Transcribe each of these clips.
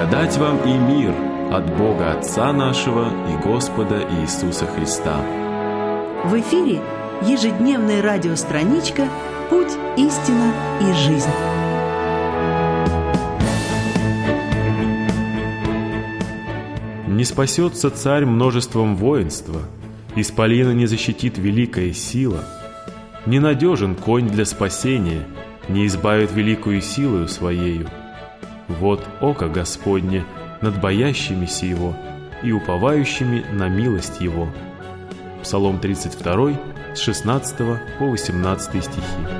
Благодать вам и мир от Бога Отца нашего и Господа Иисуса Христа. В эфире ежедневная радиостраничка «Путь, истина и жизнь». Не спасется царь множеством воинства, исполина не защитит великая сила. Ненадежен конь для спасения, не избавит великую силою своею. Вот око Господне над боящимися Его и уповающими на милость Его. Псалом 32, с 16 по 18 стихи.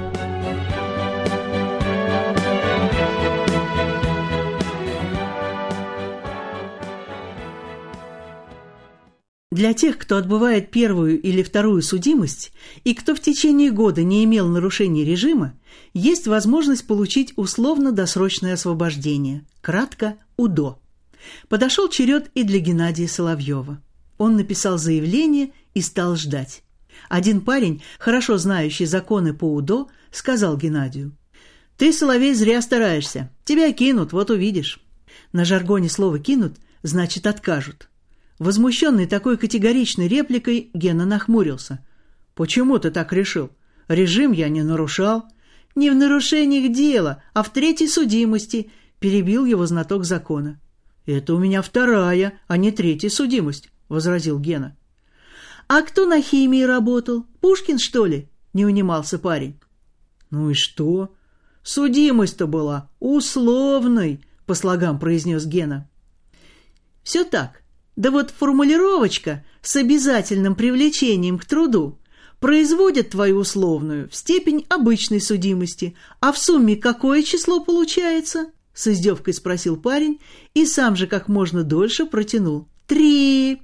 Для тех, кто отбывает первую или вторую судимость и кто в течение года не имел нарушений режима, есть возможность получить условно-досрочное освобождение, кратко УДО. Подошел черед и для Геннадия Соловьева. Он написал заявление и стал ждать. Один парень, хорошо знающий законы по УДО, сказал Геннадию: «Ты, Соловей, зря стараешься. Тебя кинут, вот увидишь». На жаргоне слово «кинут» значит «откажут». Возмущенный такой категоричной репликой, Гена нахмурился. «Почему ты так решил? Режим я не нарушал». «Не в нарушениях дела, а в третьей судимости», — перебил его знаток закона. «Это у меня вторая, а не третья судимость», — возразил Гена. «А кто на химии работал? Пушкин, что ли?» — не унимался парень. «Ну и что? Судимость-то была условной», — по слогам произнес Гена. «Все так. Да вот формулировочка с обязательным привлечением к труду производит твою условную в степень обычной судимости. А в сумме какое число получается?» — с издевкой спросил парень и сам же как можно дольше протянул. 3.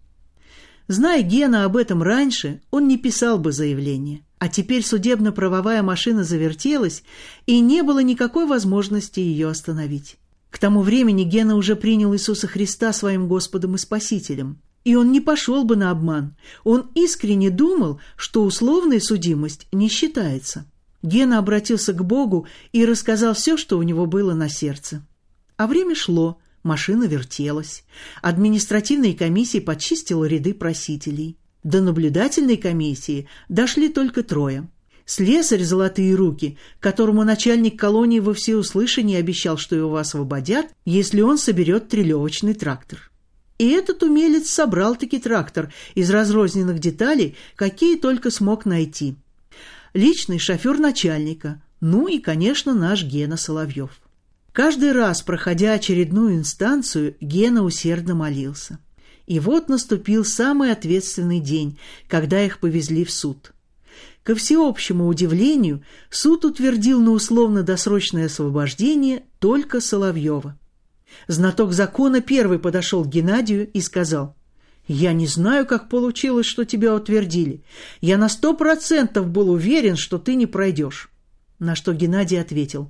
Зная Гена об этом раньше, он не писал бы заявление. А теперь судебно-правовая машина завертелась, и не было никакой возможности ее остановить. К тому времени Гена уже принял Иисуса Христа своим Господом и Спасителем. И он не пошел бы на обман. Он искренне думал, что условная судимость не считается. Гена обратился к Богу и рассказал все, что у него было на сердце. А время шло, машина вертелась. Административная комиссия подчистила ряды просителей. До наблюдательной комиссии дошли только 3. Слесарь «Золотые руки», которому начальник колонии во всеуслышание обещал, что его освободят, если он соберет трелевочный трактор. И этот умелец собрал-таки трактор из разрозненных деталей, какие только смог найти. Личный шофер начальника, ну и, конечно, наш Гена Соловьев. Каждый раз, проходя очередную инстанцию, Гена усердно молился. И вот наступил самый ответственный день, когда их повезли в суд. Ко всеобщему удивлению, суд утвердил на условно-досрочное освобождение только Соловьева. Знаток закона первый подошел к Геннадию и сказал: «Я не знаю, как получилось, что тебя утвердили. Я на 100% был уверен, что ты не пройдешь». На что Геннадий ответил: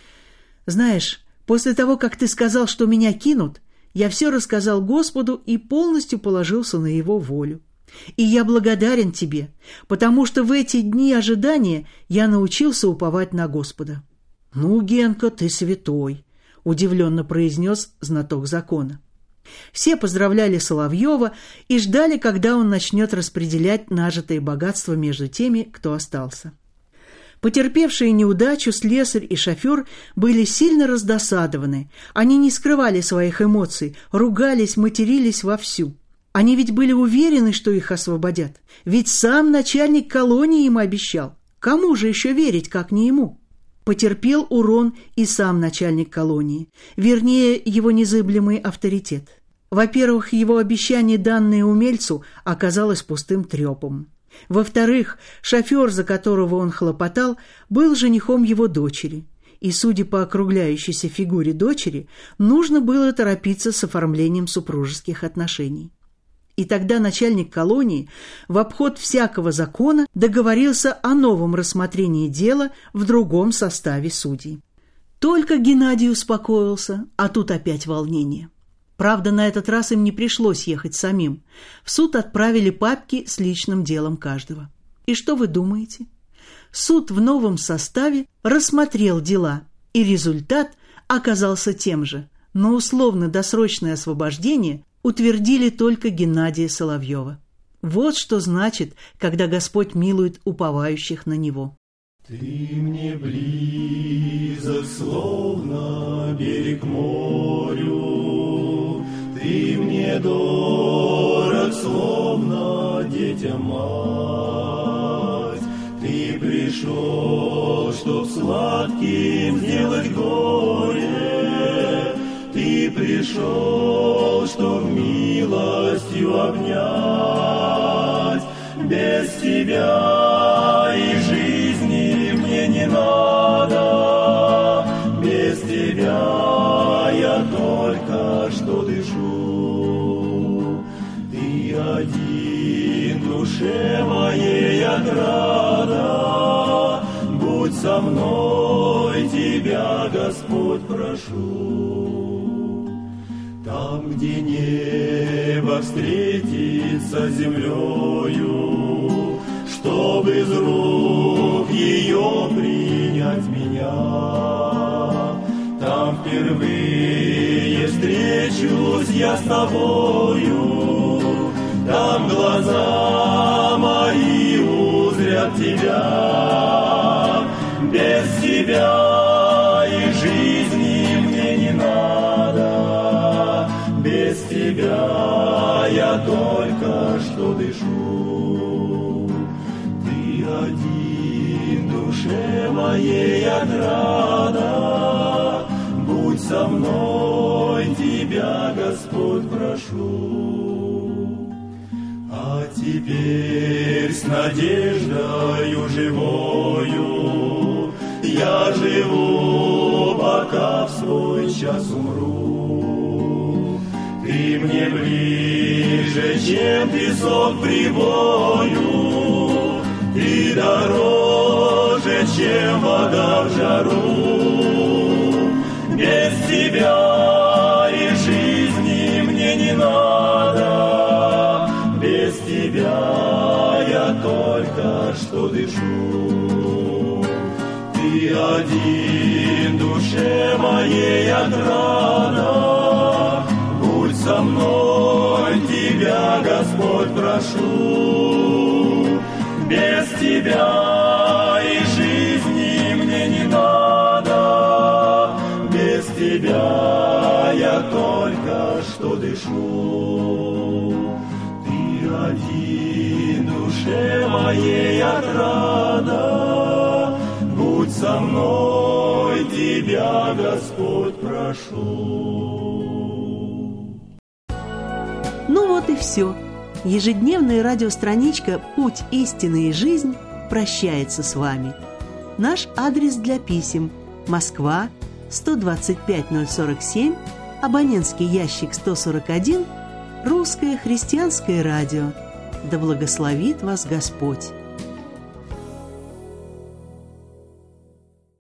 «Знаешь, после того, как ты сказал, что меня кинут, я все рассказал Господу и полностью положился на Его волю. И я благодарен тебе, потому что в эти дни ожидания я научился уповать на Господа». «Ну, Генка, ты святой», — удивленно произнес знаток закона. Все поздравляли Соловьева и ждали, когда он начнет распределять нажитое богатство между теми, кто остался. Потерпевшие неудачу слесарь и шофер были сильно раздосадованы. Они не скрывали своих эмоций, ругались, матерились вовсю. Они ведь были уверены, что их освободят. Ведь сам начальник колонии им обещал. Кому же еще верить, как не ему? Потерпел урон и сам начальник колонии, вернее, его незыблемый авторитет. Во-первых, его обещание, данное умельцу, оказалось пустым трепом. Во-вторых, шофер, за которого он хлопотал, был женихом его дочери. И, судя по округляющейся фигуре дочери, нужно было торопиться с оформлением супружеских отношений. И тогда начальник колонии в обход всякого закона договорился о новом рассмотрении дела в другом составе судей. Только Геннадий успокоился, а тут опять волнение. Правда, на этот раз им не пришлось ехать самим. В суд отправили папки с личным делом каждого. И что вы думаете? Суд в новом составе рассмотрел дела, и результат оказался тем же. но условно-досрочное освобождение утвердили только Геннадия Соловьева. Вот что значит, когда Господь милует уповающих на Него. Ты мне близок, словно берег морю, Ты мне дорог, словно детям мать. Ты пришел, чтоб сладким сделать горе, Ты пришел, чтоб милостью обнять. Без Тебя и жизни мне не надо, без Тебя я только что дышу. Ты один душе моей отрада, будь со мной, Тебя, Господь, прошу. Там, где небо встретится с землею, чтоб из рук ее принять меня, там впервые встречусь я с тобою, там глаза мои узрят Тебя. Без Тебя и жизни мне не надо, без Тебя я только что дышу. Ты один душе моей отрада, будь со мной, Тебя, Господь, прошу. А теперь с надеждою живою я живу, пока в свой час умру. Ты мне ближе, чем песок прибою, Ты дороже, чем вода в жару. Без Тебя и жизни мне не надо, без Тебя я только что дышу. Ты один душе моей отрада, будь со мной, Тебя, Господь, прошу. Без Тебя и жизни мне не надо, без Тебя я только что дышу. Ты один душе моей отрада, будь со мной, Тебя, Господь, прошу. Ну вот и все. Ежедневная радиостраничка «Путь, истины и жизнь» прощается с вами. Наш адрес для писем: Москва, 125-047, абонентский ящик 141, Русское христианское радио. Да благословит вас Господь!